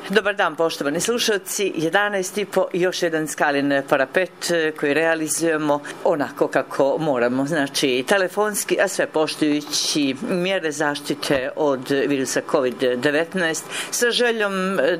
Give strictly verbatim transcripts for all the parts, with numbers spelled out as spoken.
Dobar dan, poštovani slušalci. jedanaest i po još jedan skalin parapet koji realizujemo onako kako moramo. Znači, telefonski, a sve poštujući mjere zaštite od virusa kovid devetnaest sa željom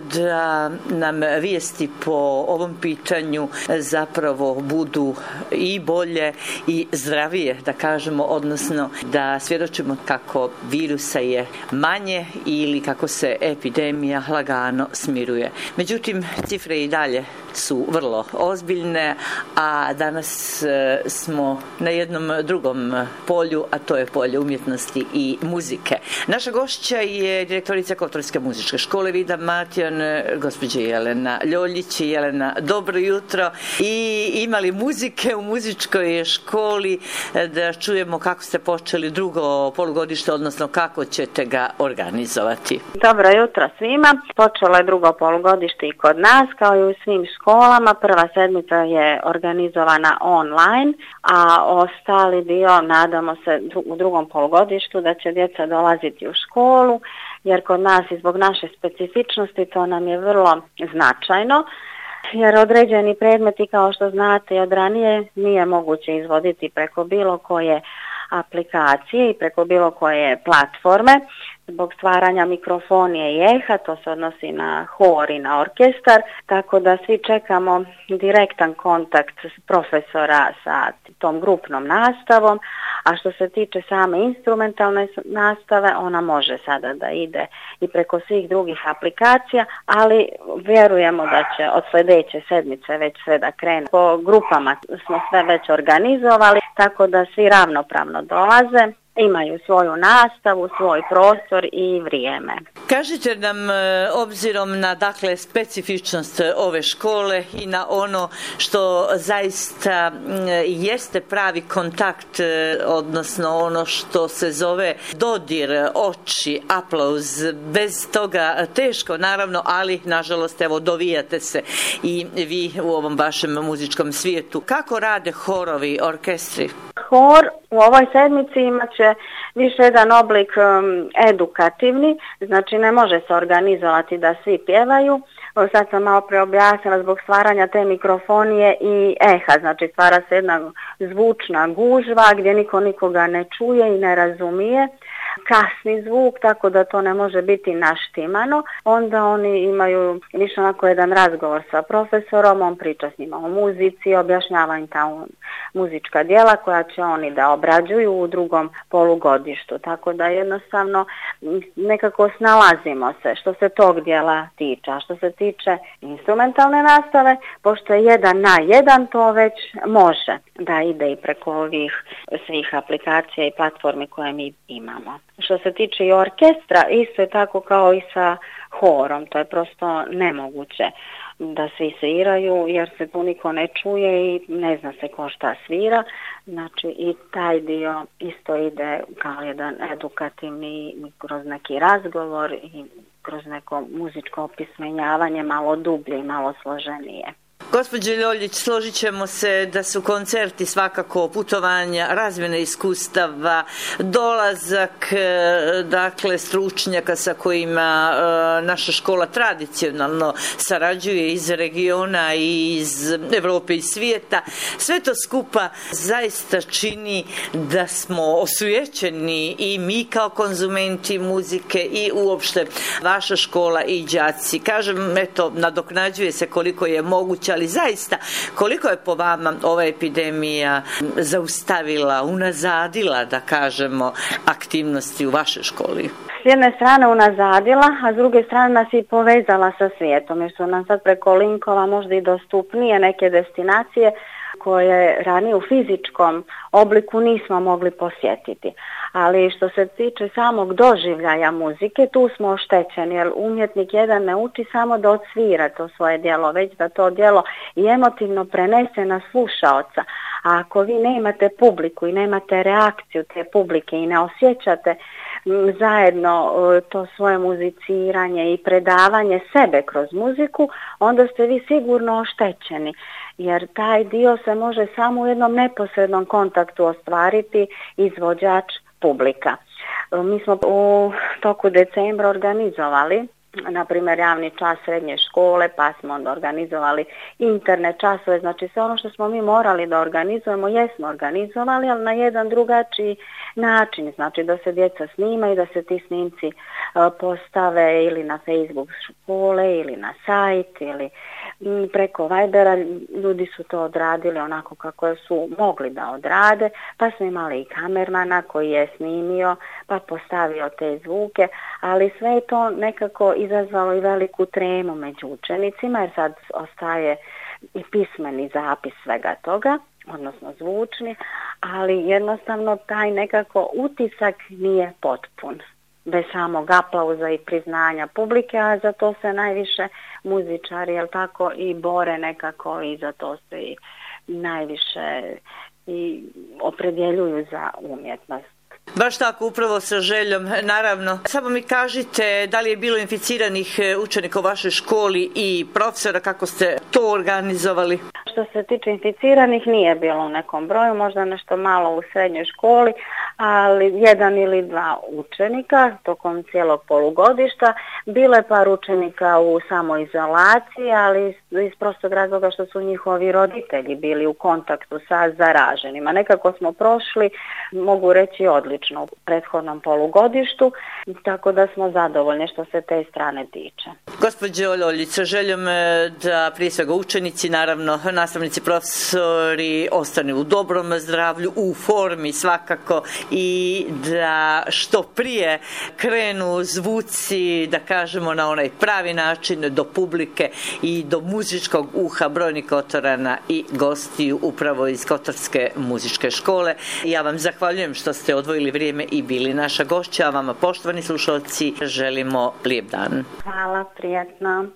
da nam vijesti po ovom pitanju zapravo budu i bolje i zdravije, da kažemo, odnosno da svjedočimo kako virusa je manje ili kako se epidemija lagano smiruje. Međutim, cifre i dalje su vrlo ozbiljne, a danas e, smo na jednom drugom polju, a to je polje umjetnosti i muzike. Naša gošća je direktorica Kotorske muzičke škole Vida Matjan, gospođa Jelena Ljoljić. Jelena, dobro jutro. I imali muzike u muzičkoj školi, da čujemo kako ste počeli drugo polugodište, odnosno kako ćete ga organizovati. Dobro jutro svima. Počelo je drugo polugodište i kod nas, kao i u svim školama. Prva sedmica je organizovana online, a ostali dio, nadamo se u drugom polugodištu, da će djeca dolaziti u školu, jer kod nas i zbog naše specifičnosti to nam je vrlo značajno, jer određeni predmeti, kao što znate od ranije, nije moguće izvoditi preko bilo koje aplikacije i preko bilo koje platforme zbog stvaranja mikrofonije i eha. To se odnosi na hor i na orkestar, tako da svi čekamo direktan kontakt profesora sa tom grupnom nastavom. A što se tiče same instrumentalne nastave, ona može sada da ide i preko svih drugih aplikacija, ali vjerujemo da će od sljedeće sedmice već sve da krene. Po grupama smo sve već organizovali, tako da svi ravnopravno dolaze, imaju svoju nastavu, svoj prostor i vrijeme. Kažite nam, obzirom na dakle specifičnost ove škole i na ono što zaista jeste pravi kontakt, odnosno ono što se zove dodir oči, aplauz, bez toga teško naravno, ali nažalost evo dovijate se i vi u ovom vašem muzičkom svijetu. Kako rade horovi, orkestri? Hor u ovoj sedmici imat će više jedan oblik um, edukativni, znači ne može se organizovati da svi pjevaju. Sad sam malo preobjasnila zbog stvaranja te mikrofonije i eha, znači stvara se jedna zvučna gužva gdje niko nikoga ne čuje i ne razumije. Kasni zvuk, tako da to ne može biti naštimano. Onda oni imaju više onako jedan razgovor sa profesorom, on priča s njima o muzici, objašnjava im ta muzička djela koja će oni da obrađuju u drugom polugodištu. Tako da jednostavno nekako snalazimo se što se tog djela tiče. A što se tiče instrumentalne nastave, pošto je jedan na jedan, to već može da ide i preko ovih svih aplikacija i platformi koje mi imamo. Što se tiče i orkestra, isto je tako kao i sa horom, to je prosto nemoguće da svi sviraju jer se tu niko ne čuje i ne zna se ko šta svira, znači i taj dio isto ide kao jedan edukativni kroz neki razgovor i kroz neko muzičko opismenjavanje malo dublje i malo složenije. Gospođo Ljoljić, složit ćemo se da su koncerti svakako putovanja, razmjene iskustava, dolazak dakle stručnjaka sa kojima e, naša škola tradicionalno sarađuje iz regiona i iz Europe i svijeta. Sve to skupa zaista čini da smo osujećeni i mi kao konzumenti muzike i uopšte vaša škola i đaci. Kažem, eto, nadoknađuje se koliko je moguće, ali zaista koliko je po vama ova epidemija zaustavila, unazadila, da kažemo, aktivnosti u vašoj školi? S jedne strane unazadila, a s druge strane nas i povezala sa svijetom, jer su nam sad preko linkova možda i dostupnije neke destinacije koje ranije u fizičkom obliku nismo mogli posjetiti. Ali što se tiče samog doživljaja muzike, tu smo oštećeni, jer umjetnik jedan ne uči samo da odsvira to svoje djelo, već da to djelo i emotivno prenese na slušaoca. A ako vi ne imate publiku i nemate reakciju te publike i ne osjećate zajedno to svoje muziciranje i predavanje sebe kroz muziku, onda ste vi sigurno oštećeni. Jer taj dio se može samo u jednom neposrednom kontaktu ostvariti izvođač publika. Mi smo u toku decembra organizovali na primjer javni čas srednje škole, pa smo onda organizovali internet časove, znači sve ono što smo mi morali da organizujemo, jesmo organizovali, ali na jedan drugačiji način, znači da se djeca snimaju, da se ti snimci uh, postave ili na Facebook škole ili na sajt ili m, preko Vibera. Ljudi su to odradili onako kako su mogli da odrade, pa smo imali i kamermana koji je snimio pa postavio te zvuke, ali sve je to nekako izazvalo i veliku tremu među učenicima, jer sad ostaje i pismeni zapis svega toga, odnosno zvučni, ali jednostavno taj nekako utisak nije potpun, bez samog aplauza i priznanja publike, a za to se najviše muzičari, jel tako, i bore nekako i za to se i najviše i opredjeljuju za umjetnost. Baš tako, upravo sa željom, naravno. Samo mi kažite, da li je bilo inficiranih učenika u vašoj školi i profesora, kako ste to organizovali? Što se tiče inficiranih, nije bilo u nekom broju, možda nešto malo u srednjoj školi, ali jedan ili dva učenika tokom cijelog polugodišta. Bilo je par učenika u samoizolaciji, ali iz prostog razloga što su njihovi roditelji bili u kontaktu sa zaraženima. Nekako smo prošli, mogu reći, odlično u prethodnom polugodištu, tako da smo zadovoljni što se te strane tiče. Gospođo Ololjić, sa željom da prije svega učenici, naravno nastavnici, profesori ostane u dobrom zdravlju, u formi svakako, i da što prije krenu zvuci, da kažemo, na onaj pravi način do publike i do muzičkog uha brojnih Kotorana i gostiju upravo iz Kotorske muzičke škole. Ja vam zahvaljujem što ste odvojili vrijeme i bili naša gošća, a vama, poštovani slušalci, želimo lijep dan. Hvala, prijatno.